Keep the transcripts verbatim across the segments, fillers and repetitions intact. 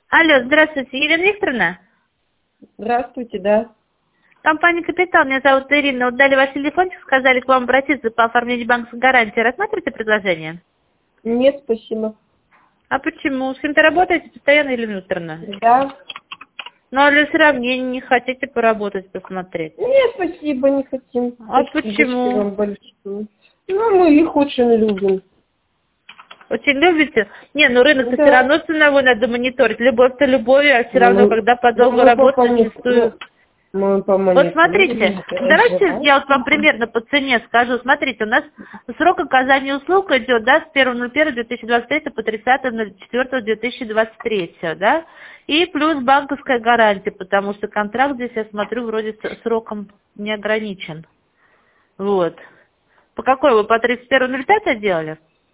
Алло, здравствуйте, Елена Викторовна? Здравствуйте, да. Компания «Капитал», меня зовут Ирина. Вот дали ваш телефончик, сказали к вам обратиться по оформлению банковской гарантии. Рассматриваете предложение? Нет, спасибо. А почему? С кем-то работаете постоянно, Елена Викторовна? Да. Ну, а для сравнения не хотите поработать, посмотреть? Нет, спасибо, не хотим. А Спасибо почему? вам большое. Ну, мы их очень любим. Очень любите? Не, ну рынок-то Да. все равно ценовой надо мониторить. Любовь-то любовью, а все равно, Ну, когда подолгу ну, мы по работать мони- зачастую... ну, мы по Вот монитору смотрите, давайте я вот вам примерно по цене скажу. Смотрите, у нас срок оказания услуг идет, да, с первого ноль первого две тысячи двадцать третьего по тридцатое ноль четвёртого две тысячи двадцать третьего, да, и плюс банковская гарантия, потому что контракт здесь, я смотрю, вроде с- сроком не ограничен. Вот. По какой вы, по тридцать первого ноль пятого делали?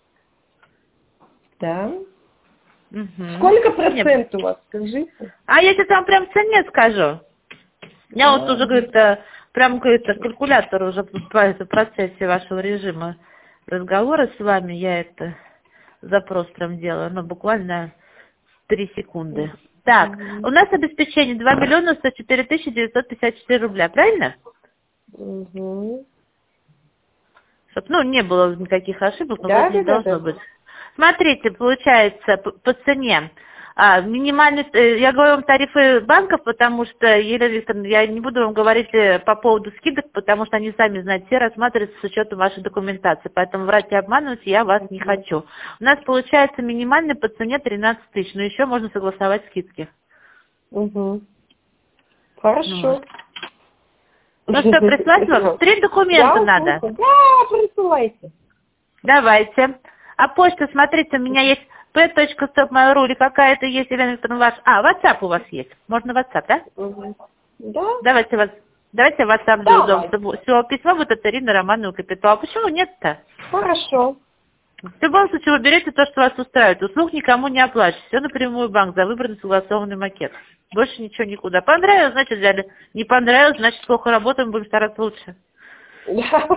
Да. Угу. Сколько процентов у вас, скажите? А я сейчас вам прям в цене скажу. У меня вот уже, говорит, э, прям, говорит, калькулятор уже в в процессе вашего режима разговора с вами, я это запрос прям делаю, ну, буквально три секунды. Так, у нас обеспечение два миллиона сто четыре тысячи девятьсот пятьдесят четыре рубля, правильно? Угу. Чтоб, ну, не было никаких ошибок, но Да, вроде не да, да, должно да. быть. Смотрите, получается, по, по цене. А, минимальный, э, я говорю вам тарифы банков, потому что, Елена Викторовна, я не буду вам говорить э, по поводу скидок, потому что они сами, знаете, все рассматриваются с учетом вашей документации, поэтому врать и обманывать я вас не хочу. У нас получается минимальный по цене тринадцать тысяч, но еще можно согласовать скидки. Угу. Ну, Хорошо. вот. Ну что, прислать вам? Три документа Я надо. услышала. Да, присылайте. Давайте. А почта, смотрите, у меня есть пэ точка стоп точка ру или какая-то есть, Елена Викторовна, ваш... А, WhatsApp у вас есть. Можно WhatsApp, да? Угу. Да? Давайте вас... Давайте WhatsApp для Давай. удобства. Все, письмо будет от Ирины Романовой Капитал. А почему нет-то? Хорошо. В любом случае, вы берете то, что вас устраивает. Услуг никому не оплачивать. Все напрямую в банк за выбранный согласованный макет. Больше ничего никуда. Понравилось, значит, взяли. Не понравилось, значит, плохо работаем, будем стараться лучше. Все,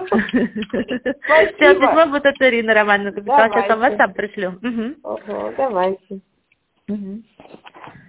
письмо будет от Ирины Романовой Капитал. Сейчас вам WhatsApp пришлю. Угу. Ага, давайте. Угу.